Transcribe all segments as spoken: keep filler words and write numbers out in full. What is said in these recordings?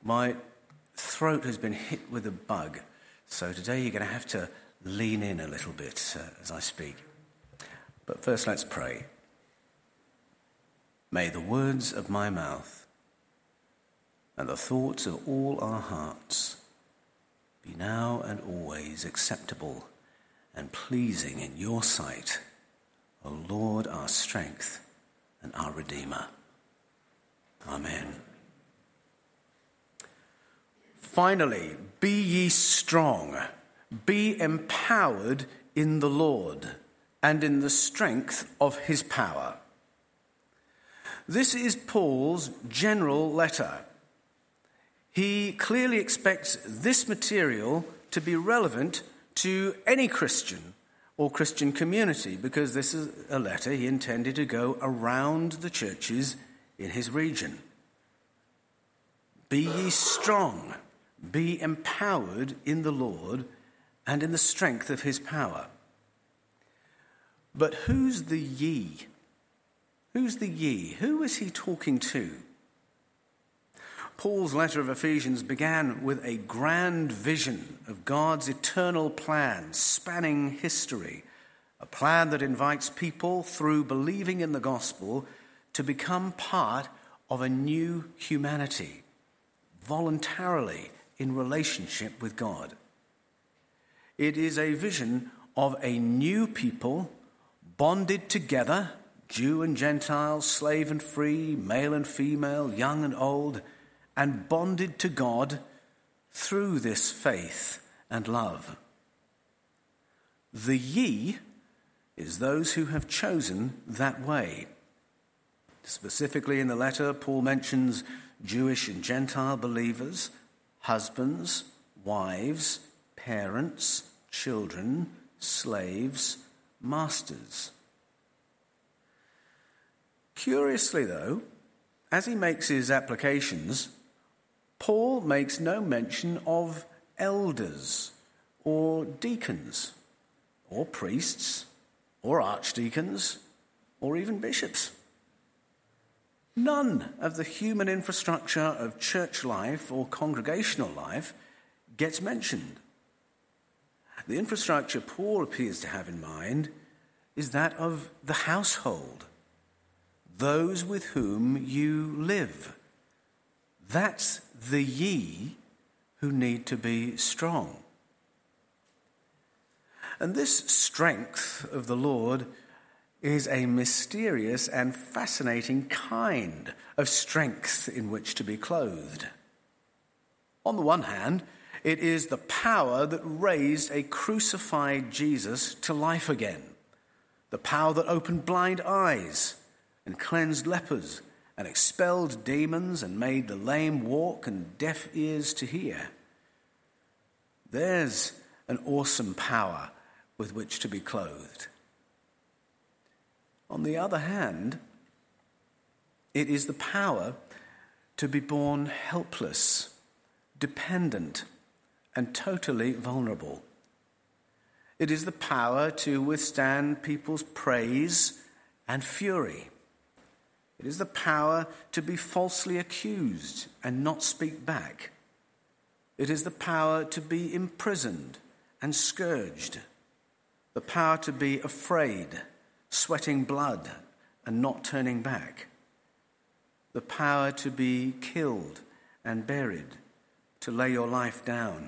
My throat has been hit with a bug, so today you're going to have to lean in a little bit uh, as I speak. But first, let's pray. May the words of my mouth and the thoughts of all our hearts be now and always acceptable and pleasing in your sight, O Lord, our strength and our Redeemer. Amen. Finally, be ye strong, be empowered in the Lord and in the strength of his power. This is Paul's general letter. He clearly expects this material to be relevant to any Christian or Christian community, because this is a letter he intended to go around the churches in his region. Be ye strong, be empowered in the Lord and in the strength of his power. But who's the ye? Who's the ye? Who is he talking to? Paul's letter of Ephesians began with a grand vision of God's eternal plan spanning history, a plan that invites people through believing in the gospel to become part of a new humanity, voluntarily in relationship with God. It is a vision of a new people bonded together, Jew and Gentile, slave and free, male and female, young and old, and bonded to God through this faith and love. The ye is those who have chosen that way. Specifically in the letter, Paul mentions Jewish and Gentile believers, husbands, wives, parents, children, slaves, masters. Curiously, though, as he makes his applications, Paul makes no mention of elders or deacons or priests or archdeacons or even bishops. None of the human infrastructure of church life or congregational life gets mentioned. The infrastructure Paul appears to have in mind is that of the household, those with whom you live. That's the ye who need to be strong. And this strength of the Lord is a mysterious and fascinating kind of strength in which to be clothed. On the one hand, it is the power that raised a crucified Jesus to life again, the power that opened blind eyes and cleansed lepers and expelled demons and made the lame walk and deaf ears to hear. There's an awesome power with which to be clothed. On the other hand, it is the power to be born helpless, dependent, and totally vulnerable. It is the power to withstand people's praise and fury. It is the power to be falsely accused and not speak back. It is the power to be imprisoned and scourged. The power to be afraid, sweating blood and not turning back. The power to be killed and buried, to lay your life down.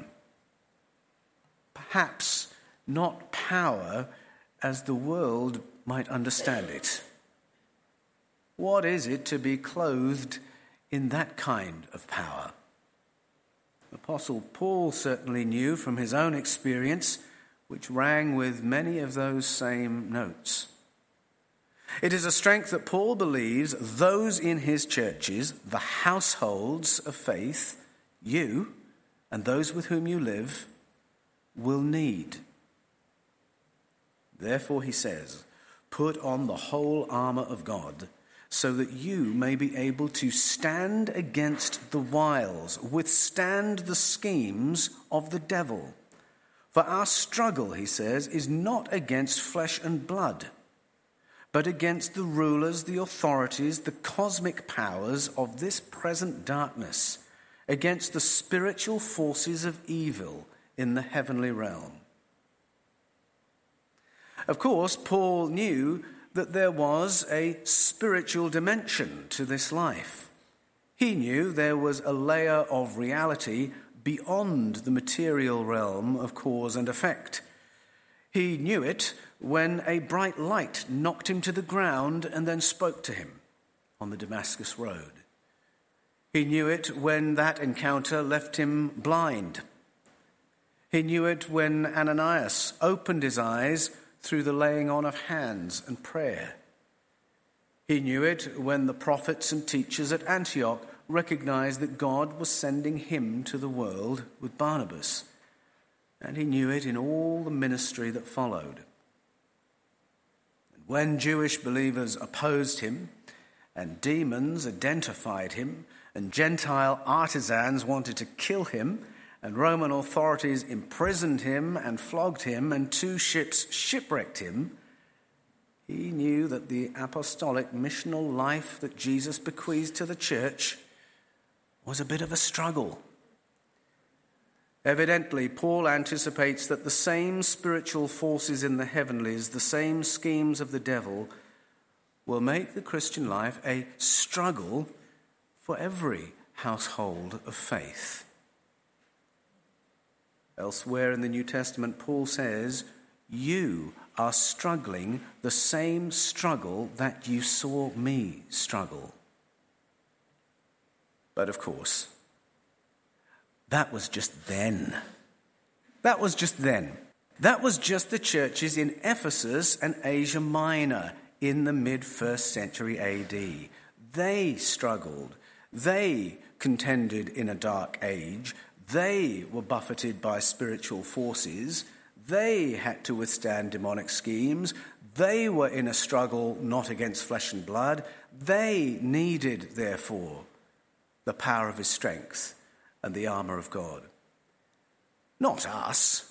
Perhaps not power as the world might understand it. What is it to be clothed in that kind of power? Apostle Paul certainly knew from his own experience, which rang with many of those same notes. It is a strength that Paul believes those in his churches, the households of faith, you and those with whom you live, will need. Therefore, he says, put on the whole armor of God, so that you may be able to stand against the wiles, withstand the schemes of the devil. For our struggle, he says, is not against flesh and blood, but against the rulers, the authorities, the cosmic powers of this present darkness, against the spiritual forces of evil in the heavenly realm. Of course, Paul knew that there was a spiritual dimension to this life. He knew there was a layer of reality beyond the material realm of cause and effect. He knew it when a bright light knocked him to the ground and then spoke to him on the Damascus road. He knew it when that encounter left him blind. He knew it when Ananias opened his eyes through the laying on of hands and prayer. He knew it when the prophets and teachers at Antioch recognized that God was sending him to the world with Barnabas. And he knew it in all the ministry that followed. And when Jewish believers opposed him, and demons identified him, and Gentile artisans wanted to kill him, and Roman authorities imprisoned him and flogged him, and two ships shipwrecked him, he knew that the apostolic missional life that Jesus bequeathed to the church was a bit of a struggle. Evidently, Paul anticipates that the same spiritual forces in the heavenlies, the same schemes of the devil, will make the Christian life a struggle for every household of faith. Elsewhere in the New Testament, Paul says, "You are struggling the same struggle that you saw me struggle." But of course, that was just then. That was just then. That was just the churches in Ephesus and Asia Minor in the mid-first century A D. They struggled. They contended in a dark age. They were buffeted by spiritual forces. They had to withstand demonic schemes. They were in a struggle not against flesh and blood. They needed, therefore, the power of his strength and the armor of God. Not us.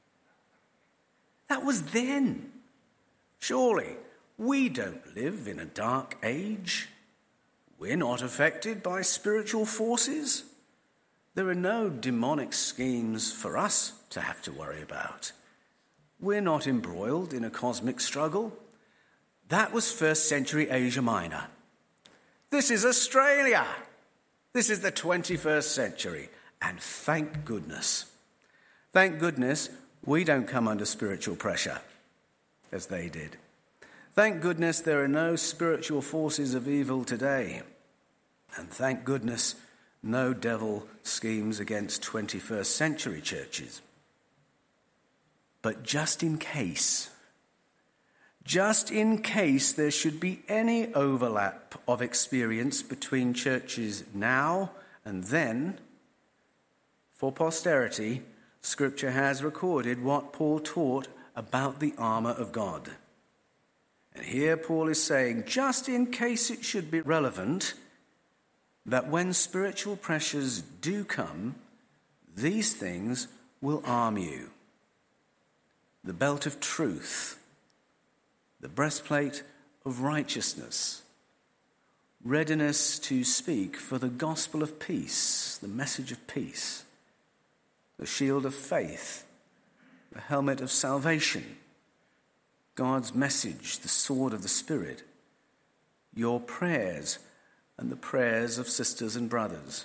That was then. Surely, we don't live in a dark age. We're not affected by spiritual forces. There are no demonic schemes for us to have to worry about. We're not embroiled in a cosmic struggle. That was first century Asia Minor. This is Australia. This is the twenty-first century. And thank goodness. Thank goodness we don't come under spiritual pressure as they did. Thank goodness there are no spiritual forces of evil today. And thank goodness no devil schemes against twenty-first century churches. But just in case, just in case there should be any overlap of experience between churches now and then, for posterity, Scripture has recorded what Paul taught about the armor of God. And here Paul is saying, just in case it should be relevant, that when spiritual pressures do come, these things will arm you. The belt of truth, the breastplate of righteousness, readiness to speak for the gospel of peace, the message of peace, the shield of faith, the helmet of salvation, God's message, the sword of the Spirit, your prayers and the prayers of sisters and brothers.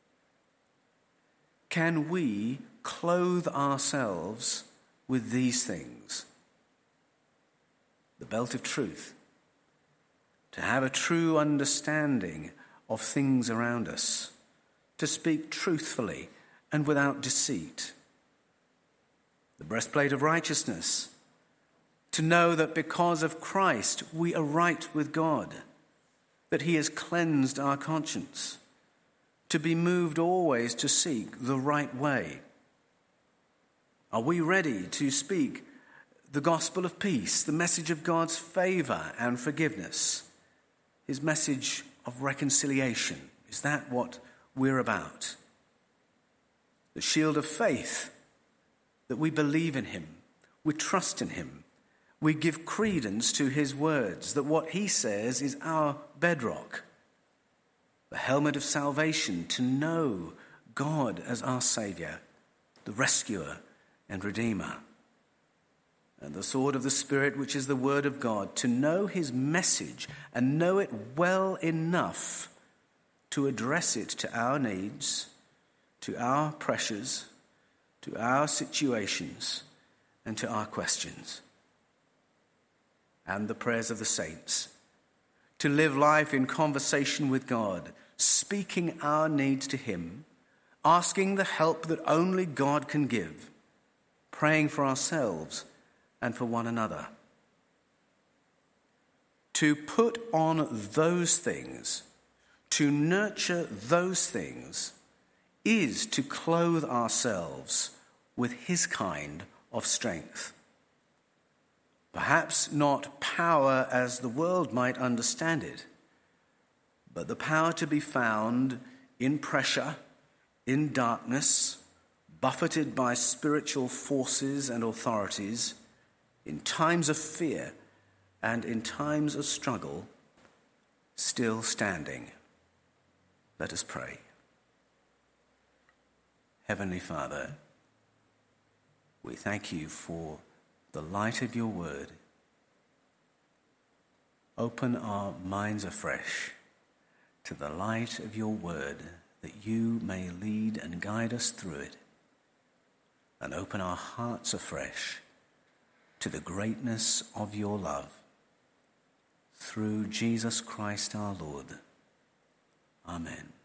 Can we clothe ourselves with these things? The belt of truth, to have a true understanding of things around us, to speak truthfully and without deceit. The breastplate of righteousness, to know that because of Christ we are right with God, that he has cleansed our conscience, to be moved always to seek the right way. Are we ready to speak the gospel of peace, the message of God's favor and forgiveness, his message of reconciliation? Is that what we're about? The shield of faith, that we believe in him, we trust in him, we give credence to his words, that what he says is our bedrock. The helmet of salvation, to know God as our Saviour, the rescuer and redeemer. And the sword of the Spirit, which is the word of God, to know his message and know it well enough to address it to our needs, to our pressures, to our situations, and to our questions. And the prayers of the saints, to live life in conversation with God, speaking our needs to him, asking the help that only God can give, praying for ourselves and for one another. To put on those things, to nurture those things, is to clothe ourselves with his kind of strength. Perhaps not power as the world might understand it, but the power to be found in pressure, in darkness, buffeted by spiritual forces and authorities, in times of fear and in times of struggle, still standing. Let us pray. Heavenly Father, we thank you for the light of your word. Open our minds afresh to the light of your word, that you may lead and guide us through it, and open our hearts afresh to the greatness of your love, through Jesus Christ our Lord. Amen.